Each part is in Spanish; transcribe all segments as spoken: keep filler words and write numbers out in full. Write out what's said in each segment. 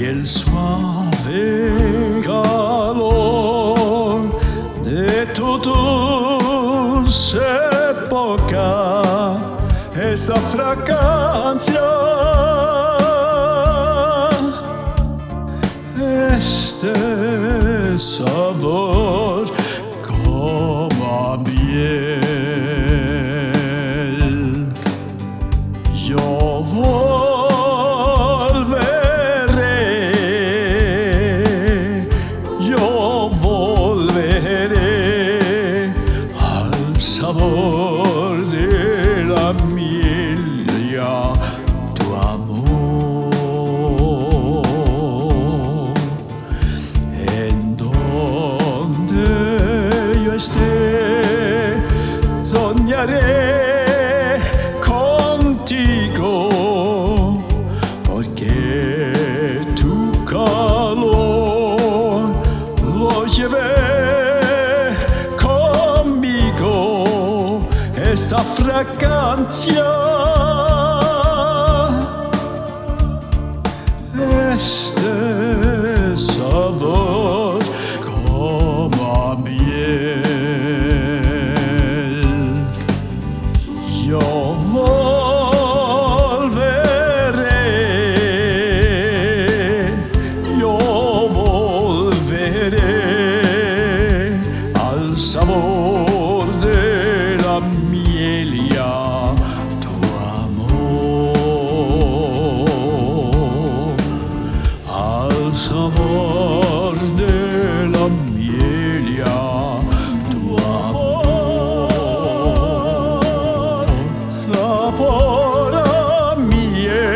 y el suave calor de tu dulce boca, esta fragancia, este sabor como a miel. Yo volveré, yo volveré al sabor de la miel y a tu amor. En donde yo esté, soñaré contigo, porque tu calor lo llevé conmigo, esta fragancia, este sabor como a miel. Yo volveré, yo volveré al sabor de la miel y a tu amor, al sabor de la miel y a tu amor, sabor a miel.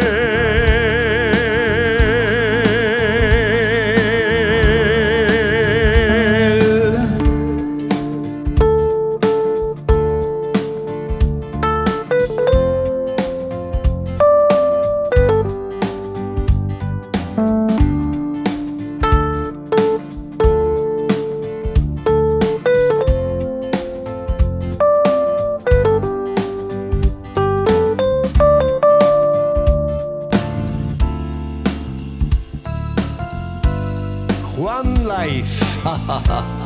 One life.